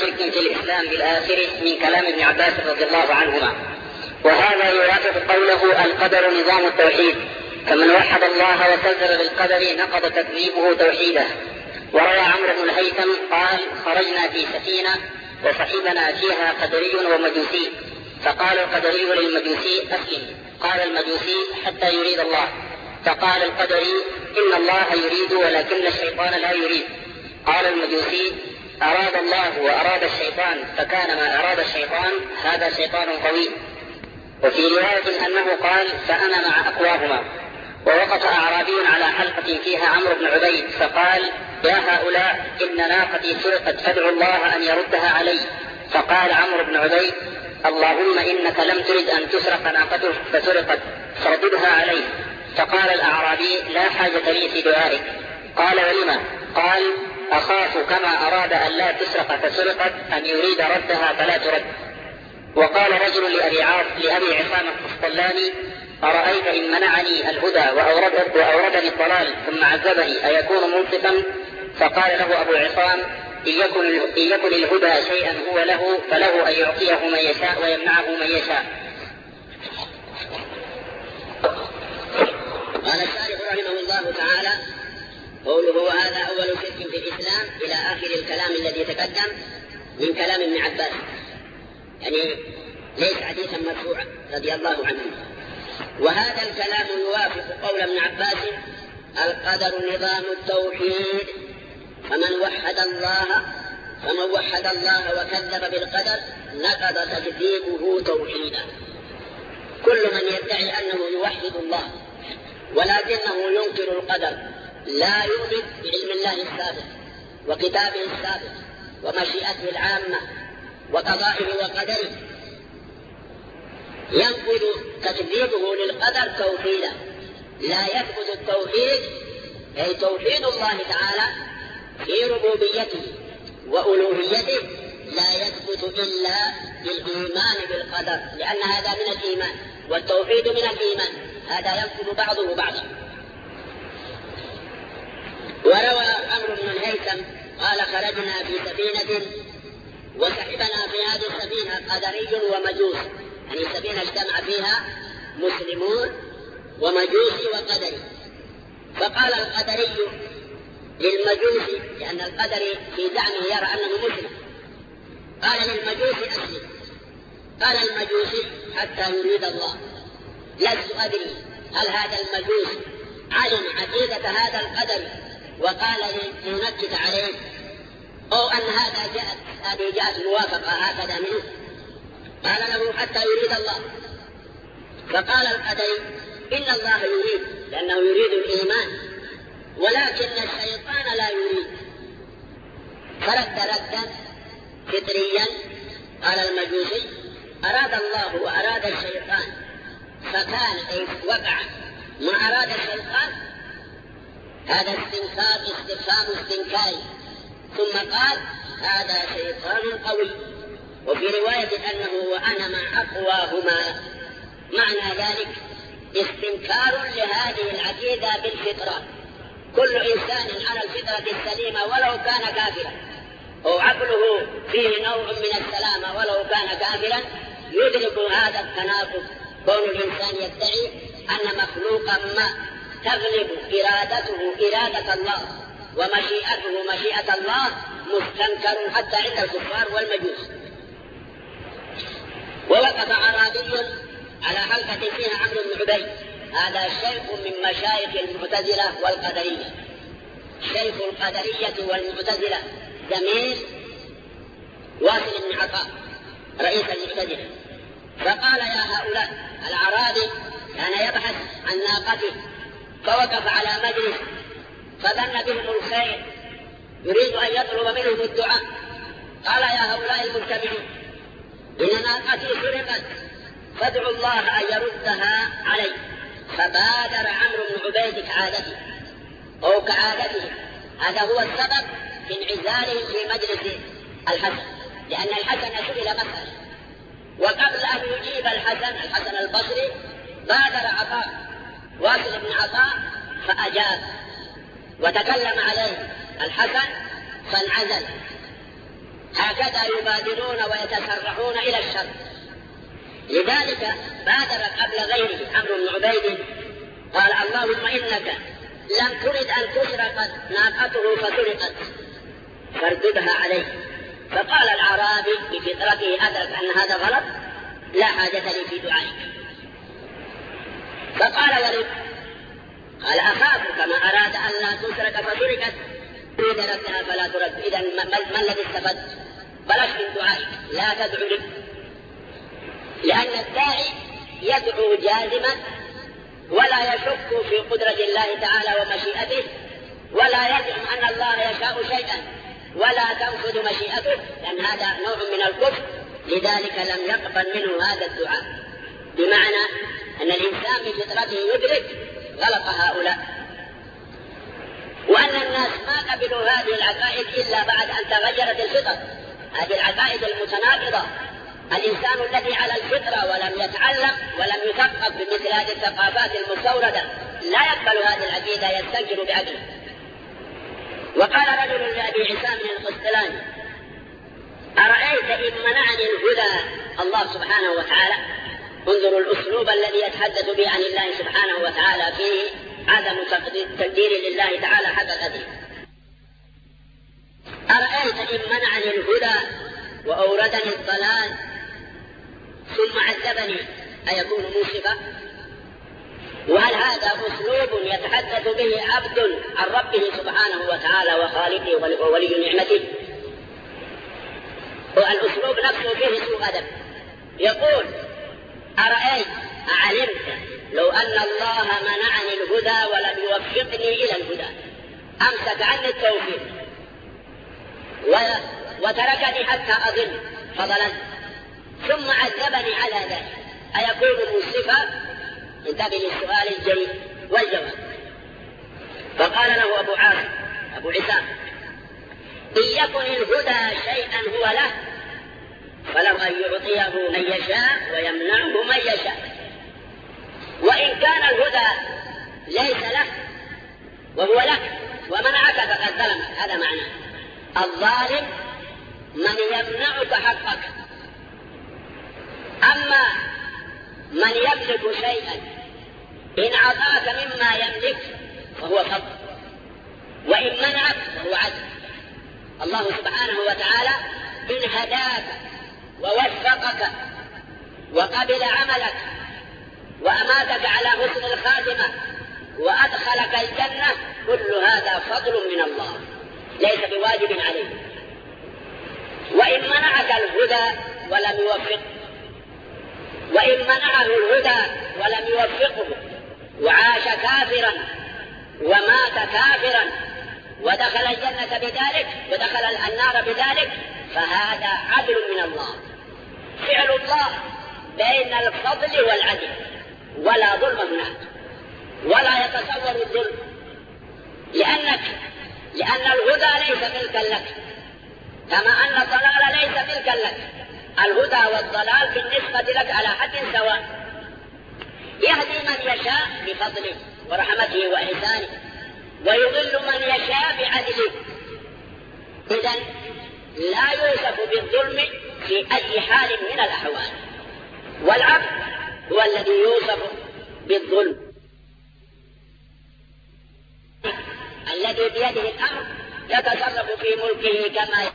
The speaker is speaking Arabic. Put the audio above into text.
في الإسلام بالآخر من كلام ابن عباس رضي الله عنهما. وهذا يوافق قوله القدر نظام التوحيد، فمن وحد الله وكذب بالقدر نقض تكذيبه توحيده. وروى عمرو بن الهيثم قال: خرجنا في سفينة وصحبنا فيها قدري ومجوسي، فقال القدري للمجوسي: أسلم. قال المجوسي: حتى يريد الله. فقال القدري: إن الله يريد ولكن الشيطان لا يريد. قال المجوسي: أراد الله وأراد الشيطان، فكان ما أراد الشيطان هذا شيطان قوي. وفي رواية أنه قال: فأنا مع أقواهما. ووقف أعرابي على حلقة فيها عمرو بن عبيد فقال: يا هؤلاء، إن ناقتي سرقت فادعوا الله أن يردها علي. فقال عمرو بن عبيد: اللهم إنك لم ترد أن تسرق ناقته فسرقت، فرددها عليه. فقال الأعرابي: لا حاجة لي في دعائك. قال: ولما؟ قال: أخاف كما أراد أن لا تسرق فسرقت أن يريد ردها فلا ترد. وقال رجل لأبي عصام القسطلاني: أرأيت إن منعني الهدى وأوردني الضلال ثم عذبني أيكون منصفا؟ فقال له أبو عصام: إن يكن الهدى شيئا هو له فله أن يعطيه من يشاء ويمنعه من يشاء. قال الشارح رحمه الله تعالى: قوله وهذا أول شرك في الإسلام إلى آخر الكلام الذي تقدم من كلام ابن عباس، يعني ليس حديثا مرفوعا رضي الله عنه. وهذا الكلام يوافق قول ابن عباس: القدر نظام التوحيد، فمن وحد الله وكذب بالقدر نقض تكذيبه توحيدا. كل من يدعي أنه يوحد الله ولكنه ينكر القدر، لا يؤمن بعلم الله السابق وكتابه السابق ومشيئته العامة وقضائه وقدره، ينقض تكذيبه للقدر توحيدا. لا يثبت التوحيد أي توحيد الله تعالى في ربوبيته وألوهيته لا يثبت إلا بالإيمان بالقدر، لأن هذا من الإيمان والتوحيد من الإيمان، هذا ينقض بعضه بعضا. وروى عمرو بن الهيثم قال: خرجنا في سفينة وصحبنا في هذه السفينة قدري ومجوس، يعني سفينة اجتمع فيها مسلمون ومجوسي وقدري. فقال القدري للمجوسي، لأن القدري في زعمه يرى أنه مسلم، قال للمجوسي: أسلم. قال المجوسي: حتى يريد الله. لست أدري هل هذا المجوس علم عقيدة هذا القدر وقال لنكد عليه، أو أن هذه جاءت موافقة هكذا منه. قال له: حتى يريد الله. فقال القدري: إن الله يريد، لأنه يريد الإيمان، ولكن الشيطان لا يريد. فرد ردا فطريا. قال المجوسي: أراد الله وأراد الشيطان، فكان وقع ما أراد الشيطان. هذا استفهام استنكاري. ثم قال: هذا شيطان قوي. وفي رواية أنه وأنا مع أقواهما. معنى ذلك استنكار لهذه العقيدة بالفطرة. كل إنسان على الفطرة السليمة ولو كان كافرا، أو عقله فيه نوع من السلامة ولو كان كافرا، يدرك هذا التناقض. كون الإنسان يدعي أن مخلوقا ما تغلب إرادته إرادة الله ومشيئته مشيئة الله مستنكر حتى عند الكفار والمجوس. ووقف أعرابي على حلقة فيها عمرو بن عبيد، هذا شيخ من مشايخ المعتزلة والقدرية، شيخ القدرية والمعتزلة، زميل واصل بن عطاء رئيس المعتزلة. فقال: يا هؤلاء، الأعرابي كان يبحث عن ناقته، فوقف على مجلس فظن بهم الخير، يريد أن يطلب منهم الدعاء. قال: يا هؤلاء المجتمعين، إن ناقتي سرقت فادعوا الله أن يردها علي. فبادر عمرو بن عبيد كعادته. هذا هو السبب في انعزالهم في مجلس الحسن، لأن الحسن سئل مسألة، وقبل أن يجيب الحسن البصري بادر عطاء واصل بن عطاء فأجاب وتكلم عليه الحسن فانعزل. هكذا يبادرون ويتسرعون إلى الشر. لذلك بادر قبل غيره عمرو بن عبيد قال اللهم إنك لم ترد أن تسرق ناقته فسرقت فارددها عليه. فقال الأعرابي بفطرته أدرك أن هذا غلط لا حاجة لي في دعائك. فقال ورد قال أخاف كما أراد أن لا تسرق فسرقت إذا ردها فلا ترد. إذا ما الذي استفدت؟ بلاش من دعائك لا تدعو لي، لأن الداعي يدعو جازما ولا يشك في قدرة الله تعالى ومشيئته، ولا يزعم أن الله يشاء شيئا ولا تنفذ مشيئته، لأن هذا نوع من الكفر. لذلك لم يقبل منه هذا الدعاء، بمعنى أن الإنسان بفطرته يدرك غلط هؤلاء، وأن الناس ما قبلوا هذه العقائد إلا بعد أن تغيرت الفطر. هذه العقائد المتناقضة، الإنسان الذي على الفطرة ولم يتعلم ولم يثقف بمثل هذه الثقافات المستوردة لا يقبل هذه العقيدة، يستنكر بعقله. وقال رجل لأبي عصام القسطلاني أرأيت إن منعني الهدى الله سبحانه وتعالى؟ انظروا الأسلوب الذي يتحدث به عن الله سبحانه وتعالى فيه عدم تقدير لله تعالى حق القدير. أرأيت إن منعني الهدى وأوردني الضلال ثم عذبني أيكون موسفا؟ وهل هذا أسلوب يتحدث به عبد عن ربه سبحانه وتعالى وخالقه وولي نعمته؟ والأسلوب نفسه فيه سوء أدب. يقول أرأيت أعلمت لو أن الله منعني الهدى ولم يوفقني إلى الهدى، أمسك عني التوفيق وتركني حتى أضل فضلت ثم عذبني على ذلك أيكون مسرفا؟ انتبه للسؤال الجيد والجواب. فقال له أبو عصام إن يكن الهدى شيئا هو له فله أن يعطيه من يشاء ويمنعه من يشاء، وإن كان الهدى ليس له وهو لك ومنعك فقد ظلم. هذا معنى الظالم من يمنعك حقك. أما من يملك شيئا إن أعطاك مما يملك فهو فضل، وإن منعك فهو عدل. الله سبحانه وتعالى إن هداك ووفقك وقبل عملك وأماتك على حسن الخاتمة وأدخلك الجنة كل هذا فضل من الله ليس بواجب عليك. وإن منعك الهدى ولم يوفقه، وإن منعه الهدى ولم يوفقه وعاش كافرا ومات كافرا ودخل الجنة بذلك ودخل النار بذلك فهذا عدل من الله، فعل الله بين الفضل والعدل، ولا ظلم هناك ولا يتصور الظلم، لأن الهدى ليس ملكا لك كما أن الضلال ليس ملكا لك. الهدى والضلال بالنسبة لك على حد سواء، يهدي من يشاء بفضله ورحمته وإحسانه ويضل من يشاء بعدله. إذن لا يوصف بالظلم في أي حال من الأحوال، والعبد هو الذي يوصف بالظلم الذي بيده الأمر يتصرف في ملكه كما